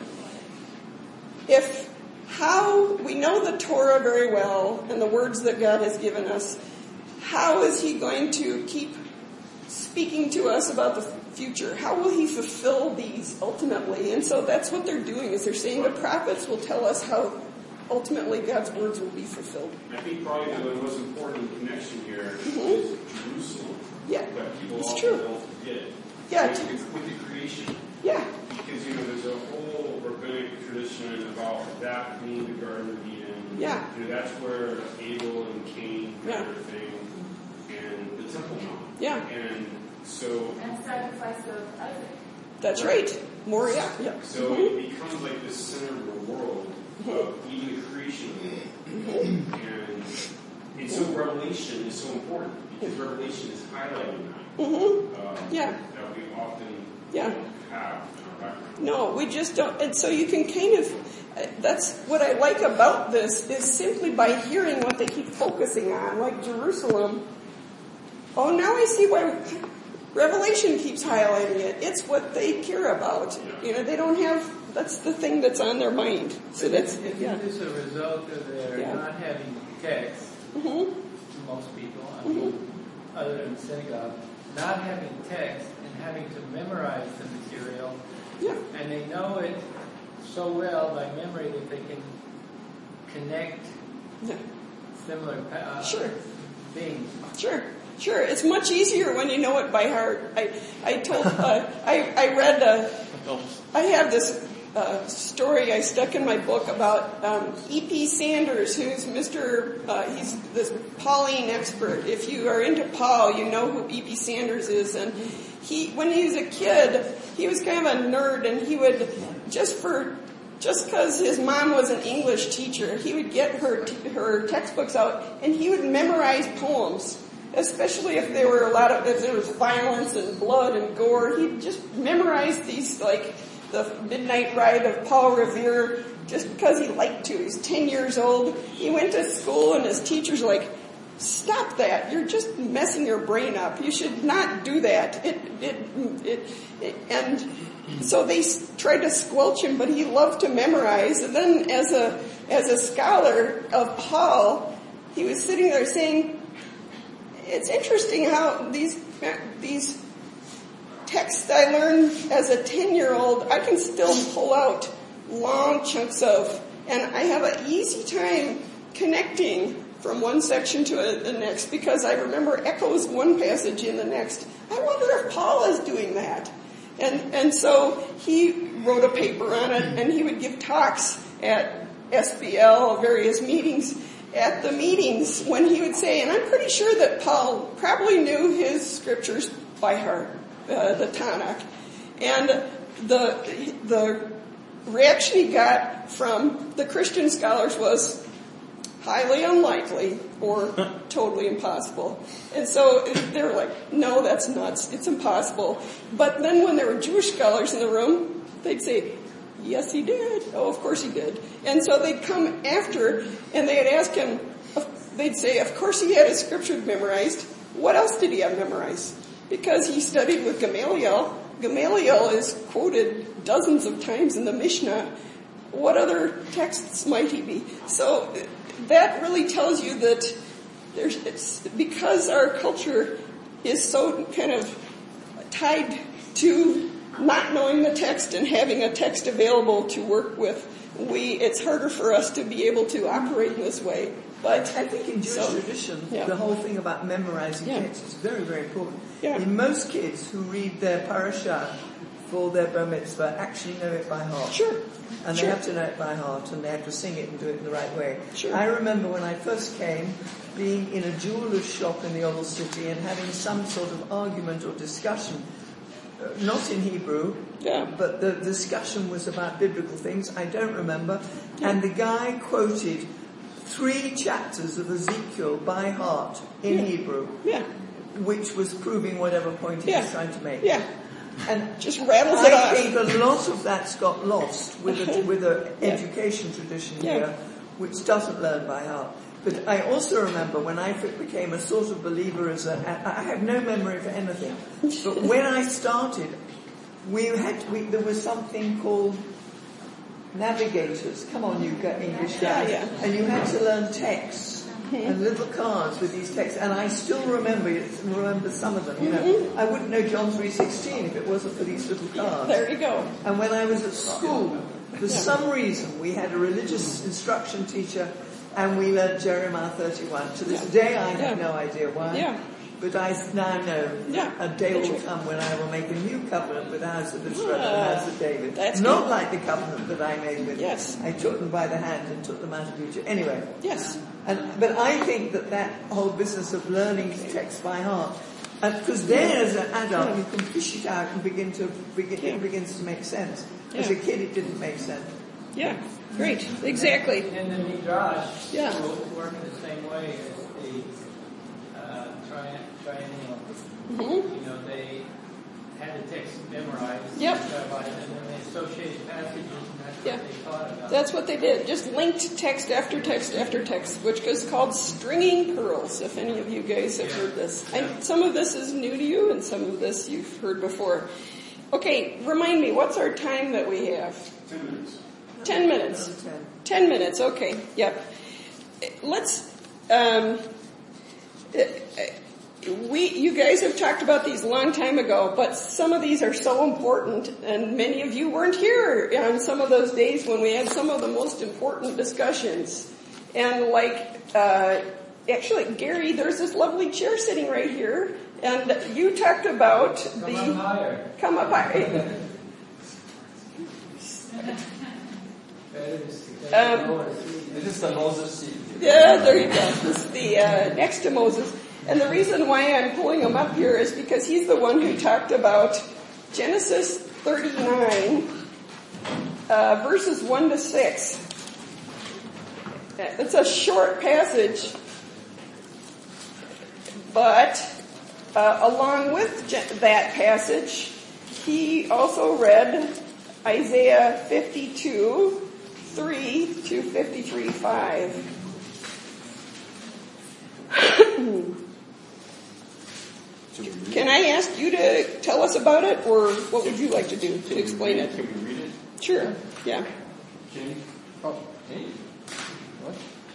how we know the Torah very well and the words that God has given us, how is he going to keep speaking to us about the future? How will he fulfill these ultimately? And so that's what they're doing, is they're saying the prophets will tell us how ultimately God's words will be fulfilled. I think probably the most important connection here is Jerusalem. Yeah, that people it's often true. don't forget. Yeah. With the creation. Yeah. Because, there's a whole rabbinic tradition about that being the Garden of Eden. Yeah. That's where Abel and Cain and everything, and the Temple Mount. Yeah. And so... And sacrifice of Isaac. That's right. Moriah. Yeah. So it becomes like the center of the world, of even the creation of the world. And so Revelation is so important, because Revelation is highlighting that. That we often don't have in our background. No, we just don't. And so you can kind of, that's what I like about this, is simply by hearing what they keep focusing on, like Jerusalem. Oh, now I see why Revelation keeps highlighting it. It's what they care about. They don't have, that's the thing that's on their mind. So that's, Is this a result of their not having text? Most people, other than synagogue, not having text and having to memorize the material, and they know it so well by memory that they can connect similar things. Sure. It's much easier when you know it by heart. I have this story I stuck in my book about E.P. Sanders, who's he's this Pauline expert. If you are into Paul, you know who E.P. Sanders is. And when he was a kid, he was kind of a nerd, and he would, just because his mom was an English teacher, he would get her textbooks out, and he would memorize poems. Especially if there was violence and blood and gore, he'd just memorize these, like the Midnight Ride of Paul Revere, just because he liked to. He's 10 years old. He went to school, and his teacher's like, stop that. You're just messing your brain up. You should not do that. And so they tried to squelch him, but he loved to memorize. And then as a scholar of Paul, he was sitting there saying, it's interesting how these texts I learned as a 10-year-old, I can still pull out long chunks of, and I have an easy time connecting from one section to the next because I remember echoes one passage in the next. I wonder if Paul is doing that. And so he wrote a paper on it, and he would give talks at SBL, various meetings. At the meetings, when he would say, and I'm pretty sure that Paul probably knew his scriptures by heart, the Tanakh, and the reaction he got from the Christian scholars was highly unlikely or totally impossible. And so they were like, no, that's nuts. It's impossible. But then when there were Jewish scholars in the room, they'd say, yes, he did. Oh, of course he did. And so they'd come after and they'd ask him, they'd say, of course he had his scripture memorized. What else did he have memorized? Because he studied with Gamaliel. Gamaliel is quoted dozens of times in the Mishnah. What other texts might he be? So that really tells you that it's because our culture is so kind of tied to not knowing the text and having a text available to work with, it's harder for us to be able to operate in this way. But I think in Jewish tradition, the whole thing about memorizing texts is very, very important. Yeah. In most kids who read their parashah for their bar mitzvah actually know it by heart. Sure. And they have to know it by heart, and they have to sing it and do it in the right way. Sure. I remember when I first came, being in a jeweler's shop in the old city and having some sort of argument or discussion, not in Hebrew, but the discussion was about biblical things. I don't remember. Yeah. And the guy quoted 3 chapters of Ezekiel by heart in Hebrew, which was proving whatever point he was trying to make. Yeah. And just rattles it off. I think a lot of that's got lost with the education tradition here, which doesn't learn by heart. But I also remember when I became a sort of believer I have no memory for anything. But when I started, there was something called navigators. Come on, you English guys. Yeah. And you had to learn texts and little cards with these texts. And I still remember some of them. You know, I wouldn't know John 3:16 if it wasn't for these little cards. There you go. And when I was at school, for some reason, we had a religious instruction teacher, and we learned Jeremiah 31. To this day, I have no idea why. Yeah. But I now know a day will come when I will make a new covenant with the house of Israel and the house of David. That's not good. like the covenant that I made with. Yes. I took them by the hand and took them out of Egypt. Anyway. Yes. But I think that whole business of learning text by heart, because then as an adult you can fish it out and it begins to make sense. As a kid it didn't make sense. Yeah. Great. Exactly. And the Midrash will work in the same way as the triennial. Mm-hmm. You know, they had the text memorized. Yep. And then they associated passages, and that's what they thought about. That's what they did. Just linked text after text after text, which is called stringing pearls, if any of you guys have heard this. Some of this is new to you, and some of this you've heard before. Okay, remind me, what's our time that we have? 10 minutes. 10 minutes. 10 minutes, okay. Yep. Let's, you guys have talked about these a long time ago, but some of these are so important, and many of you weren't here on some of those days when we had some of the most important discussions. And actually, Gary, there's this lovely chair sitting right here, and you talked about Come up higher. This is the Moses seat. Yeah, there you go. This is the next to Moses. And the reason why I'm pulling him up here is because he's the one who talked about Genesis 39, verses 1 to 6. It's a short passage, but along with that passage, he also read Isaiah 52, 3 to 53, 5. Can I ask you to tell us about it, or what would you like to do to explain it? Can we read it? Sure, yeah. Okay. What?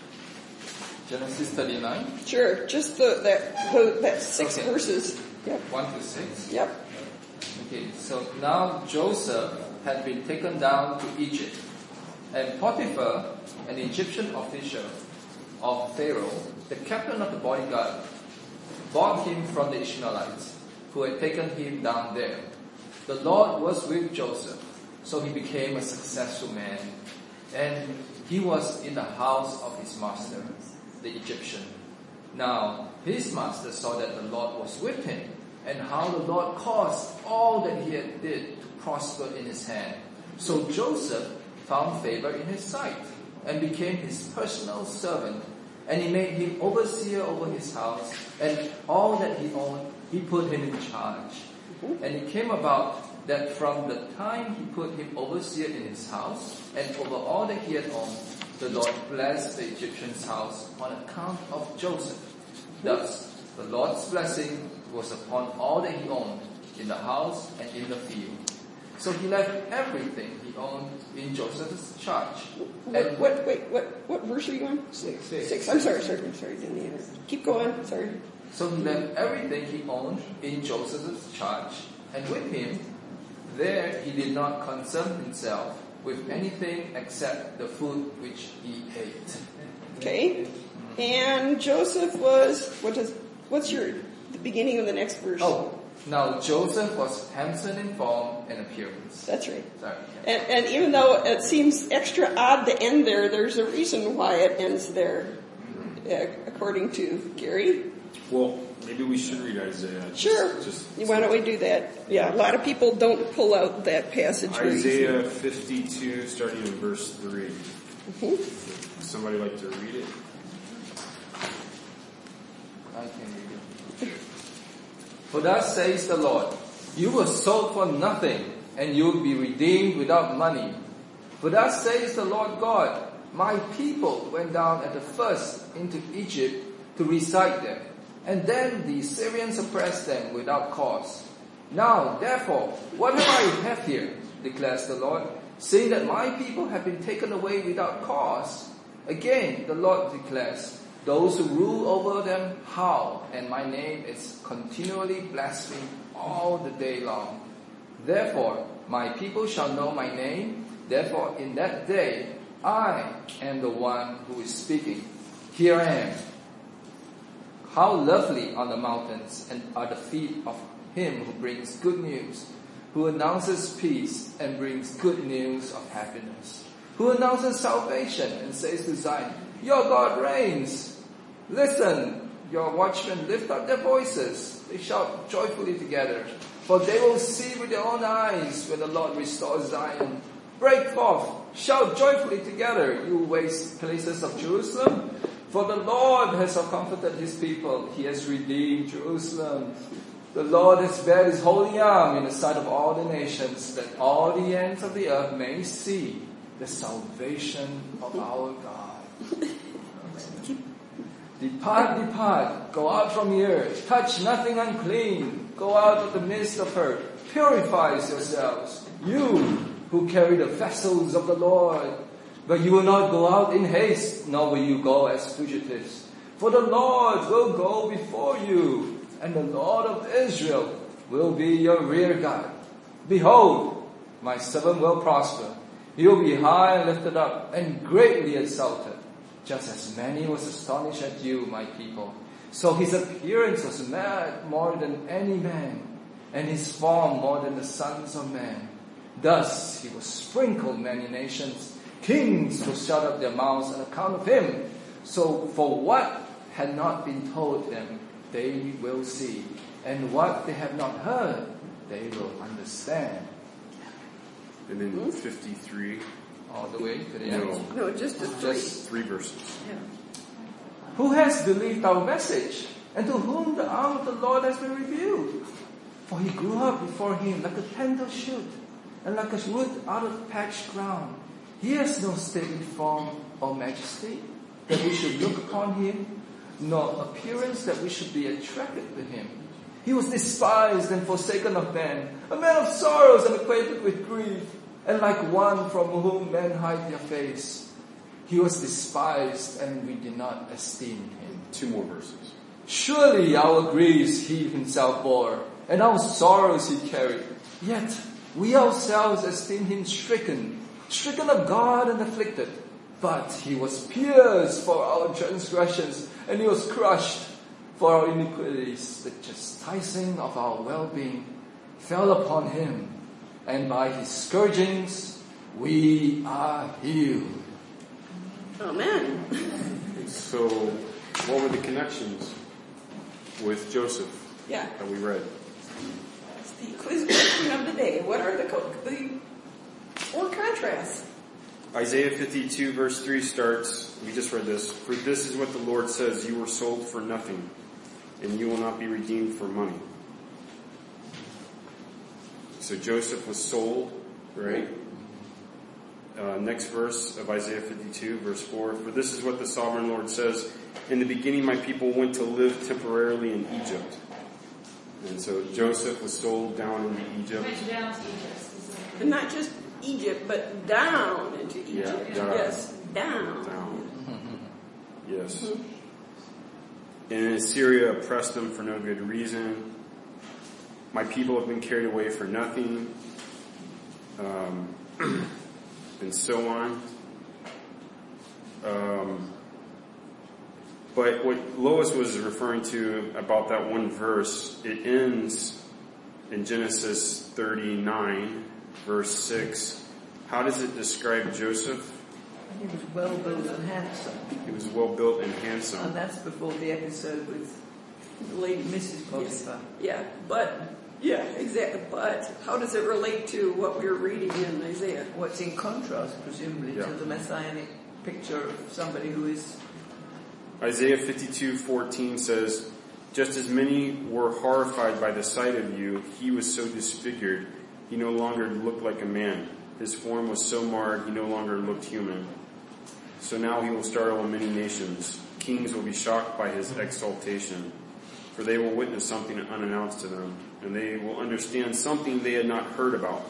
Genesis 39? Sure, just that 6 verses. Yep. 1 to 6? Yep. Okay, so now Joseph had been taken down to Egypt, and Potiphar, an Egyptian official of Pharaoh, the captain of the bodyguard, bought him from the Ishmaelites, who had taken him down there. The Lord was with Joseph, so he became a successful man, and he was in the house of his master, the Egyptian. Now his master saw that the Lord was with him, and how the Lord caused all that he had did to prosper in his hand. So Joseph found favor in his sight, and became his personal servant, and he made him overseer over his house, and all that he owned, he put him in charge. And it came about that from the time he put him overseer in his house, and over all that he had owned, the Lord blessed the Egyptian's house on account of Joseph. Thus, the Lord's blessing was upon all that he owned, in the house and in the field. So he left everything he owned in Joseph's charge. What verse are you on? 6. I'm sorry, didn't hear it. Keep going, sorry. So he left everything he owned in Joseph's charge, and with him, there he did not concern himself with anything except the food which he ate. Okay. And Joseph was, what's the beginning of the next verse? Oh, now Joseph was handsome in form and appearance. That's right. Sorry. And even though it seems extra odd to end there, there's a reason why it ends there, according to Gary. Well, maybe we should read Isaiah. Sure. Why don't we do that? Yeah, a lot of people don't pull out that passage. Isaiah 52, starting in verse 3. Mm-hmm. Would somebody like to read it? I can read it. For thus says the Lord, you were sold for nothing, and you will be redeemed without money. For thus says the Lord God, my people went down at the first into Egypt to reside there, and then the Assyrians oppressed them without cause. Now, therefore, what have I have here, declares the Lord, seeing that my people have been taken away without cause? Again, the Lord declares, those who rule over them howl, and my name is continually blasphemed all the day long. Therefore, my people shall know my name. Therefore, in that day, I am the one who is speaking. Here I am. How lovely are the mountains and are the feet of him who brings good news, who announces peace and brings good news of happiness, who announces salvation and says to Zion, your God reigns. Listen, your watchmen lift up their voices. They shout joyfully together, for they will see with their own eyes when the Lord restores Zion. Break forth, shout joyfully together, you waste places of Jerusalem. For the Lord has comforted his people. He has redeemed Jerusalem. The Lord has bared his holy arm in the sight of all the nations, that all the ends of the earth may see the salvation of our God. Depart, depart, go out from here, touch nothing unclean, go out of the midst of her, purify yourselves, you who carry the vessels of the Lord. But you will not go out in haste, nor will you go as fugitives. For the Lord will go before you, and the Lord of Israel will be your rear guard. Behold, my servant will prosper. He will be high and lifted up, and greatly exalted. Just as many was astonished at you, my people. So his appearance was more than any man, and his form more than the sons of men. Thus he will sprinkle many nations. Kings will shut up their mouths on account of him. So for what had not been told them, they will see. And what they have not heard, they will understand. And then 53. All the way to the end? No, just 3 verses. Yeah. Who has believed our message, and to whom the arm of the Lord has been revealed? For he grew up before him like a tender shoot, and like a root out of parched ground. He has no stately form or majesty, that we should look upon him, nor appearance that we should be attracted to him. He was despised and forsaken of men, a man of sorrows and acquainted with grief, and like one from whom men hide their face. He was despised, and we did not esteem him. 2 more verses. Surely our griefs he himself bore, and our sorrows he carried. Yet we ourselves esteem him stricken of God and afflicted. But he was pierced for our transgressions, and he was crushed for our iniquities. The chastising of our well-being fell upon him, and by his scourgings we are healed. Amen. So, what were the connections with Joseph that we read? That's the quiz question of the day. What are the 4 contrasts? Isaiah 52 verse 3 starts, we just read this, "For this is what the Lord says, you were sold for nothing, and you will not be redeemed for money." So Joseph was sold, right? Next verse of Isaiah 52 verse 4, "For this is what the sovereign Lord says, in the beginning my people went to live temporarily in Egypt." And so Joseph was sold down into Egypt. Went down to Egypt. And not just Egypt, but down into Egypt. Yeah, yes, down. Yes. Mm-hmm. And Assyria oppressed them for no good reason. My people have been carried away for nothing. And so on. But what Lois was referring to about that one verse, it ends in Genesis 39, verse 6. How does it describe Joseph? He was well built and handsome. He was well built and handsome. And that's before the episode with Lady Mrs. Potiphar. Yes. Yeah, exactly. But how does it relate to what we were reading in Isaiah? What's in contrast, presumably, to the messianic picture of somebody who is... Isaiah 52:14 says, "Just as many were horrified by the sight of you, he was so disfigured, he no longer looked like a man. His form was so marred, he no longer looked human. So now he will startle many nations. Kings will be shocked by his exaltation, for they will witness something unannounced to them, and they will understand something they had not heard about."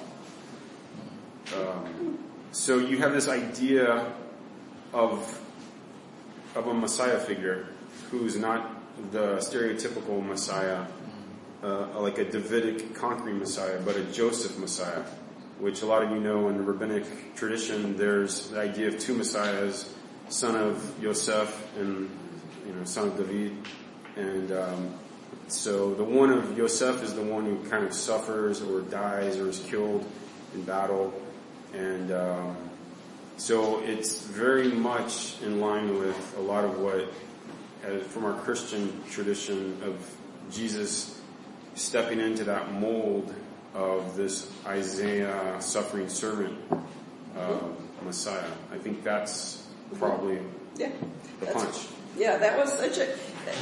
So you have this idea of a Messiah figure who's not the stereotypical Messiah, like a Davidic conquering Messiah, but a Joseph Messiah, which a lot of you know in the rabbinic tradition, there's the idea of 2 Messiahs, son of Yosef and son of David. And so the one of Yosef is the one who kind of suffers or dies or is killed in battle. And so it's very much in line with a lot of what, from our Christian tradition of Jesus stepping into that mold of this Isaiah suffering servant Messiah. I think that's probably the punch. Yeah, that was such a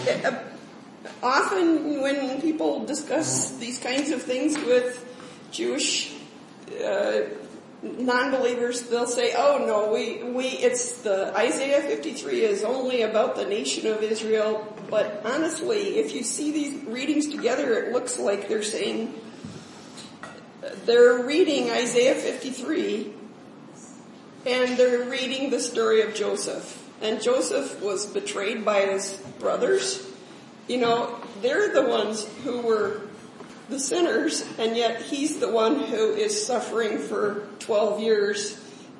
often when people discuss these kinds of things with Jewish non-believers, they'll say, "Oh no, it's the Isaiah 53 is only about the nation of Israel." But honestly, if you see these readings together, it looks like they're saying they're reading Isaiah 53 and they're reading the story of Joseph. And Joseph was betrayed by his brothers. They're the ones who were the sinners, and yet he's the one who is suffering for 12 years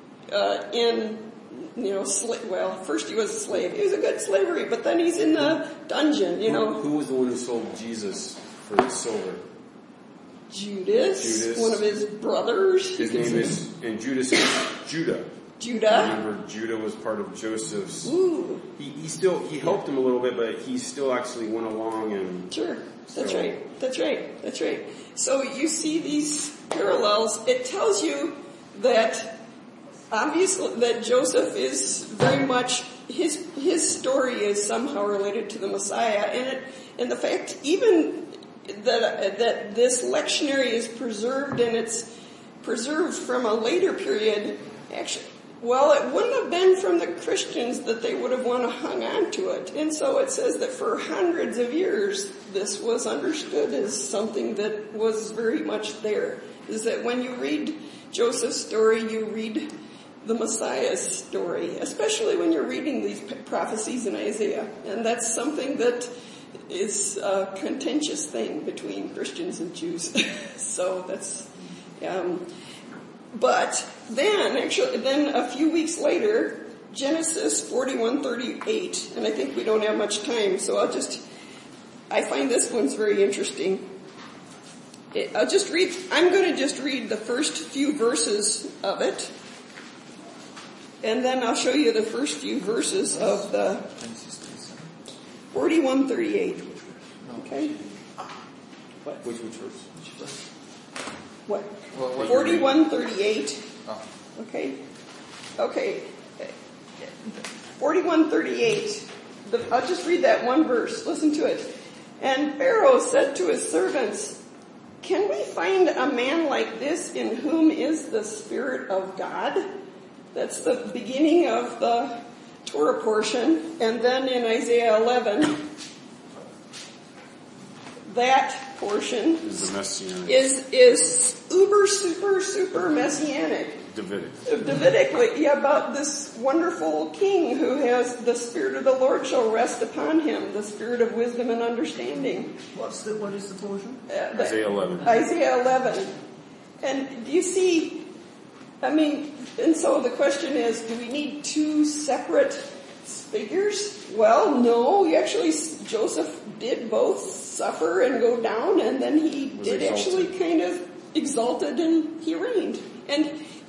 first he was a slave. He was a good slavery, but then he's in the dungeon, Who was the one who sold Jesus for the silver? Judas, one of his brothers. His name is, and Judas is Judah. Remember, Judah was part of Joseph's. Ooh. He helped him a little bit, but he still actually went along and... Sure. That's right. So you see these parallels. It tells you that obviously that Joseph is very much, his story is somehow related to the Messiah. And the fact even that this lectionary is preserved, and it's preserved from a later period, actually Well, it wouldn't have been from the Christians that they would have want to hung on to it. And so it says that for hundreds of years, this was understood as something that was very much there. Is that when you read Joseph's story, you read the Messiah's story, especially when you're reading these prophecies in Isaiah. And that's something that is a contentious thing between Christians and Jews. So that's, but then a few weeks later, Genesis 41:38, and I think we don't have much time, so I find this one's very interesting. I'm going to just read the first few verses of it, and then I'll show you the first few verses of the 41:38. Okay? Which verse? What? 41:38. Okay. 41:38. I'll just read that one verse. Listen to it. And Pharaoh said to his servants, "Can we find a man like this in whom is the Spirit of God?" That's the beginning of the Torah portion. And then in Isaiah 11, that portion is the messianic. Is uber, super messianic. Davidic, about this wonderful king who has the Spirit of the Lord shall rest upon him, the Spirit of wisdom and understanding. What is the portion? Isaiah 11. Isaiah 11. And do you see, and so the question is, do we need two separate figures? Well, no, Joseph did both suffer and go down, and then he did actually kind of exalted and he reigned. And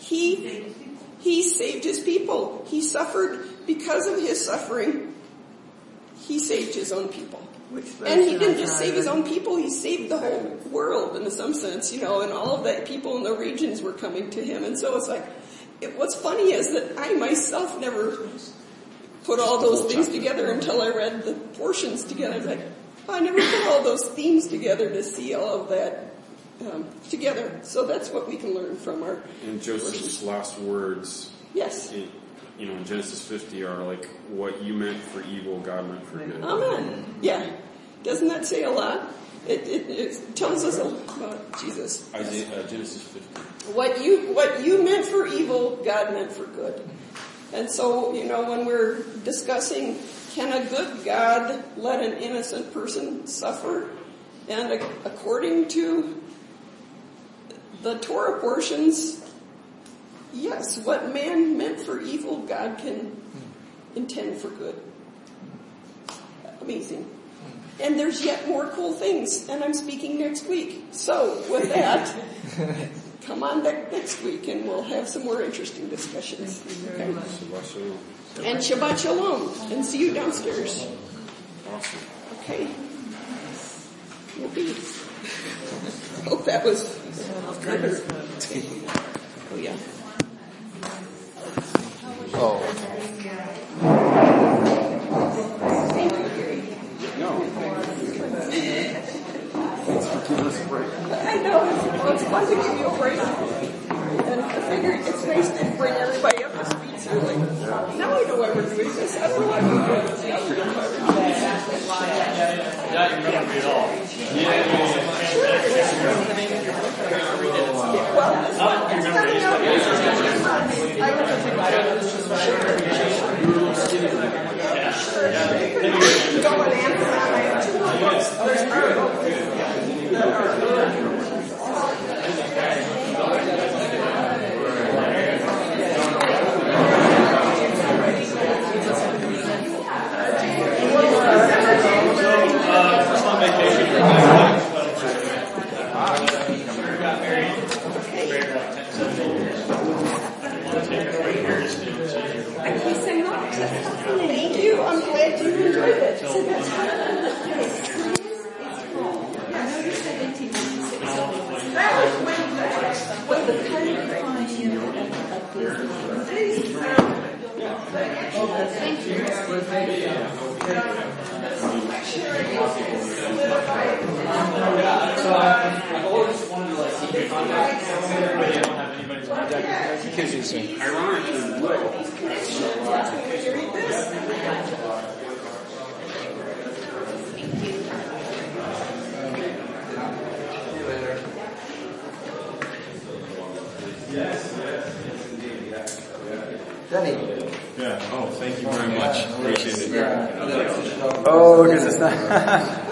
he saved his people. He suffered because of his suffering. He saved his own people. And he didn't just save his own people, he saved the whole world in some sense, and all of that people in the regions were coming to him. And so it's like, what's funny is that I myself never put all those things together until I read the portions together. I was like, I never put all those themes together to see all of that together. So that's what we can learn from our... And Joseph's last words... Yes. In Genesis 50 are like, what you meant for evil, God meant for good. Amen. Yeah. Doesn't that say a lot? It tells us about Jesus. Genesis 50. What you meant for evil, God meant for good. And so, when we're discussing, can a good God let an innocent person suffer? And according to the Torah portions, yes, what man meant for evil, God can intend for good. Amazing. And there's yet more cool things, and I'm speaking next week. So, with that, come on back next week, and we'll have some more interesting discussions. Okay? Shabbat Shalom. And Shabbat Shalom, and see you downstairs. Awesome. Okay. Hope that was good. Oh, yeah. Oh. Thank you, Gary. No. Thanks for giving us a break. I know. It's fun to give you a break. And I figured it's nice to bring everybody up to speed. So like, now I know why we're doing this. I don't know why we're doing this. Yeah, I remember it all. Well, it's coming out. Go on Amazon. I have 2 more books. Thank you. I'm glad you enjoyed it. So that's that was when the thank you. So I've always wanted to see the contact, but I don't have anybody to contact. Kiss you soon. Ironically, will. When you read this. Yes, indeed, yeah. Danny. Yeah, oh, thank you very much. Appreciate it. Oh, because it's not.